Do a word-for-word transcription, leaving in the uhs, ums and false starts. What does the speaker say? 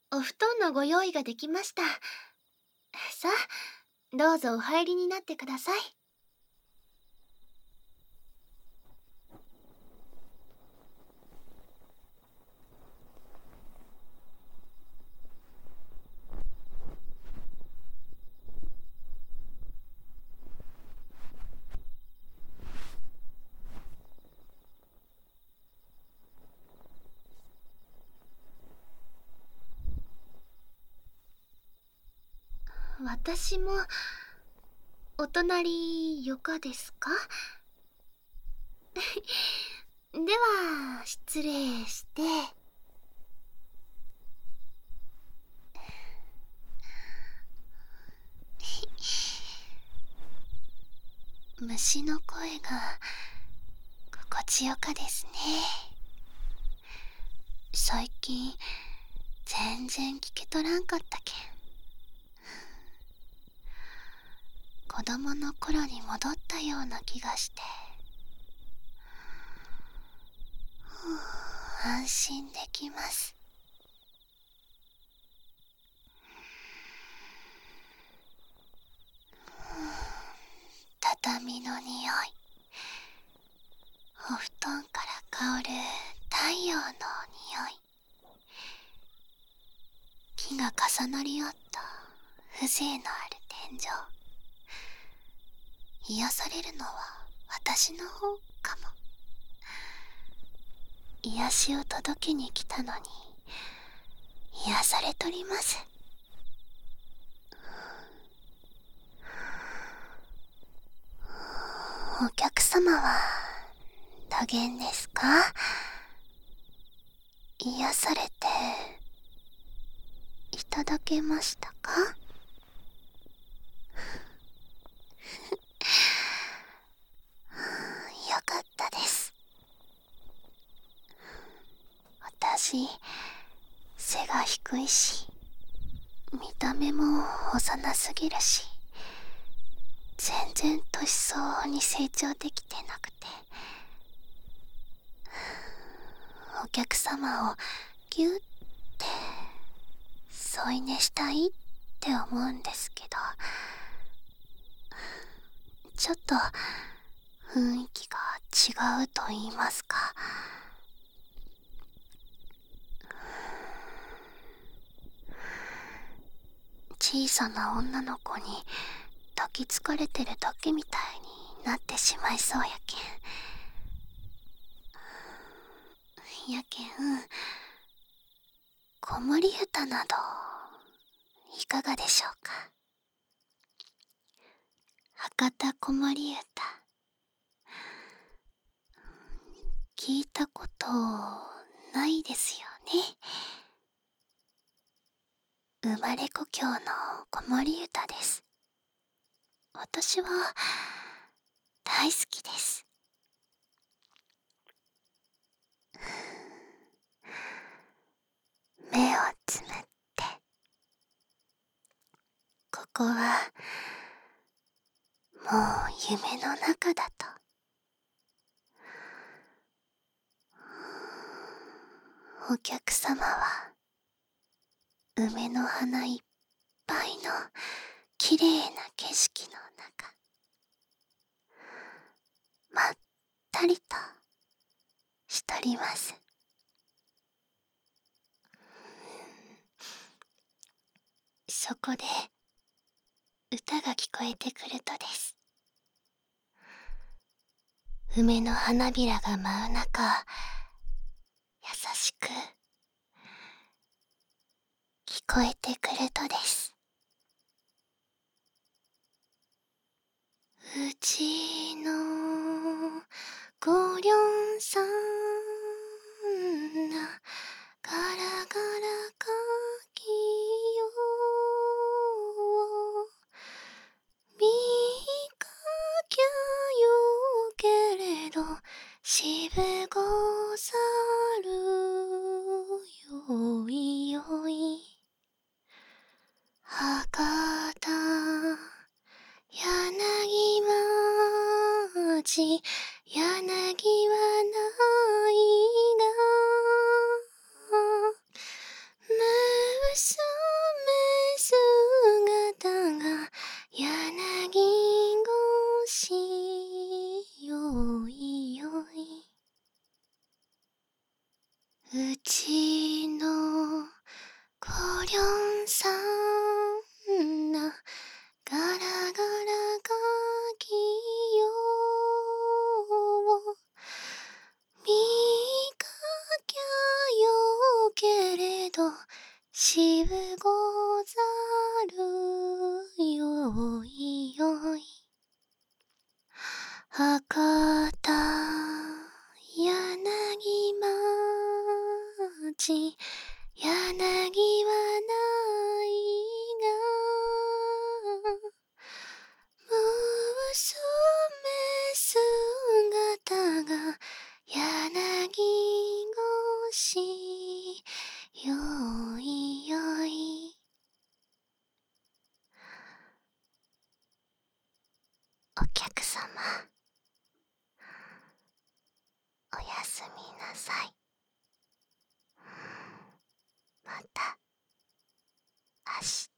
お布団のご用意ができました。さあ、どうぞお入りになってください。私も、お隣、よかですか？では、失礼して。虫の声が、心地よかですね。最近、全然聞けとらんかったけん。子供の頃に戻ったような気がして、安心できます。畳の匂い、お布団から香る太陽の匂い、木が重なり合った風情のある天井。癒されるのは私の方かも。癒しを届けに来たのに癒されとります。お客様は多言ですか？癒されていただけましたか？よかったです。私、背が低いし、見た目も幼すぎるし、全然年相応に成長できてなくて、お客様をギュッて添い寝したいって思うんですけど、ちょっと雰囲気が違うと言いますか。小さな女の子に抱きつかれてるだけみたいになってしまいそうやけん。やけん、子守歌などいかがでしょうか。博多子守歌、聞いたことないですよね。生まれ故郷の子守歌です。私は大好きです。目をつむって、ここはもう夢の中だと。お客様は梅の花いっぱいのきれいな景色の中、まったりとしとります。そこで歌が聞こえてくるとです。梅の花びらが舞う中、優しく聞こえてくるとです。うちのごりょんさんなガラガラかきよみかきゃよけれど渋ござるよいよい博多柳町柳はないがうちのごりょんさんなガラガラガキよ見かきゃよけれど渋ござるよいよい博多柳町柳はないが娘姿が柳越しよいよいお客様おやすみなさい。また明日。